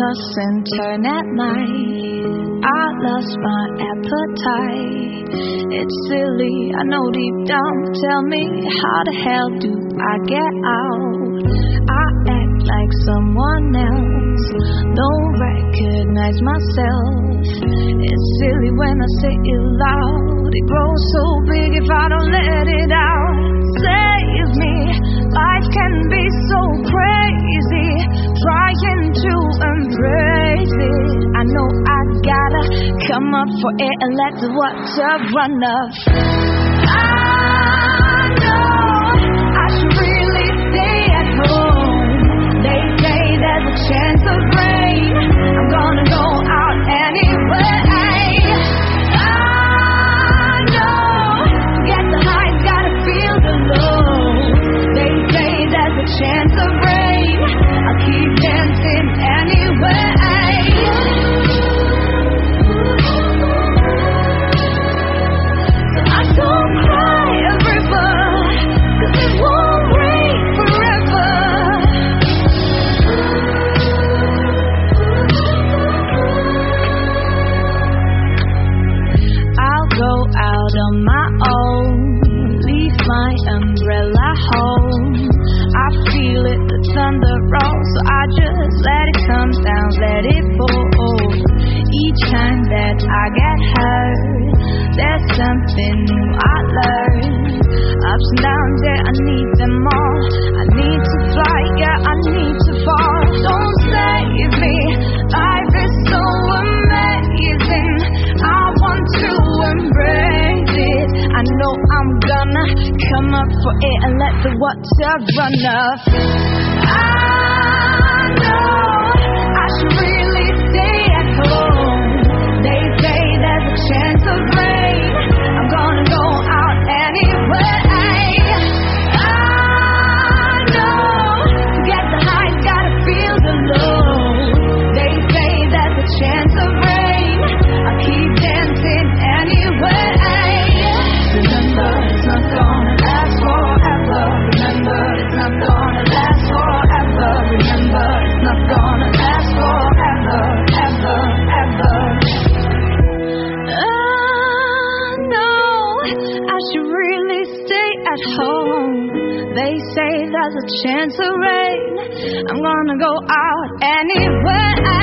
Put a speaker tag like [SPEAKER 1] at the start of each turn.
[SPEAKER 1] toss and turn at night. I lost my appetite. It's silly, I know deep down, but tell me, how the hell do I get out? I act like someone else, don't recognize myself. It's silly when I say it loud. It grows so big if I don't let it out. Save me, life can be so crazy. Trying to embrace it, I know I gotta come up for it and let the water run up. I know I should really stay at home. They say there's a chance of rain. I'm gonna go out anyway. I know to get the highs, gotta feel the low. They say there's a chance of rain. I'll keep dancing anyway. So I don't cry a river, 'cause it won't rain forever. I'll go out on my own, leave my umbrella home. I feel it, the thunder rolls, so I just let it come down, let it fall. Each time that I get hurt, there's something new I learn. Ups and downs, yeah, I need them all. I need to fly, yeah, I need to fall. Don't save me, life is so amazing. I want to embrace it. I know I'm gonna come up for it and let the water run up. I know I should really stay at home. They say there's a chance of rain. I'm gonna go out anyway. I know to get the highs, gotta feel the low. They say there's a chance of rain. I'll keep dancing anyway. Remember, it's not gonna last forever. Remember, it's not gonna last forever. Remember, it's not gonna last forever, ever, ever. No, I should really stay at home. They say there's a chance of rain. I'm gonna go out anyway.